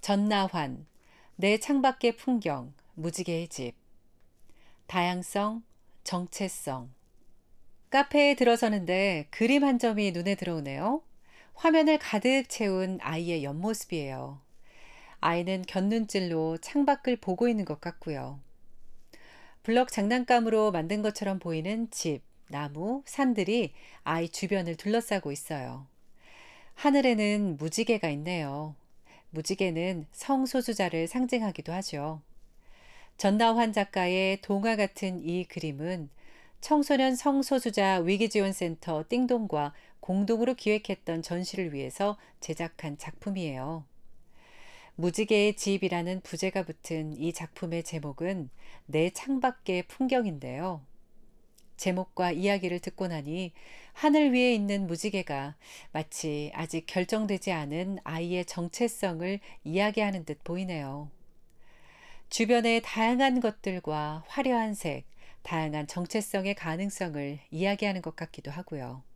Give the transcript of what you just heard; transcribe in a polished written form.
전나환, 내 창밖의 풍경, 무지개의 집. 다양성, 정체성. 카페에 들어서는데 그림 한 점이 눈에 들어오네요. 화면을 가득 채운 아이의 옆모습이에요. 아이는 곁눈질로 창밖을 보고 있는 것 같고요. 블럭 장난감으로 만든 것처럼 보이는 집, 나무, 산들이 아이 주변을 둘러싸고 있어요. 하늘에는 무지개가 있네요. 무지개는 성소수자를 상징하기도 하죠. 전나환 작가의 동화 같은 이 그림은 청소년 성소수자 위기지원센터 띵동과 공동으로 기획했던 전시를 위해서 제작한 작품이에요. 무지개의 집이라는 부제가 붙은 이 작품의 제목은 내 창밖의 풍경인데요. 제목과 이야기를 듣고 나니 하늘 위에 있는 무지개가 마치 아직 결정되지 않은 아이의 정체성을 이야기하는 듯 보이네요. 주변의 다양한 것들과 화려한 색, 다양한 정체성의 가능성을 이야기하는 것 같기도 하고요.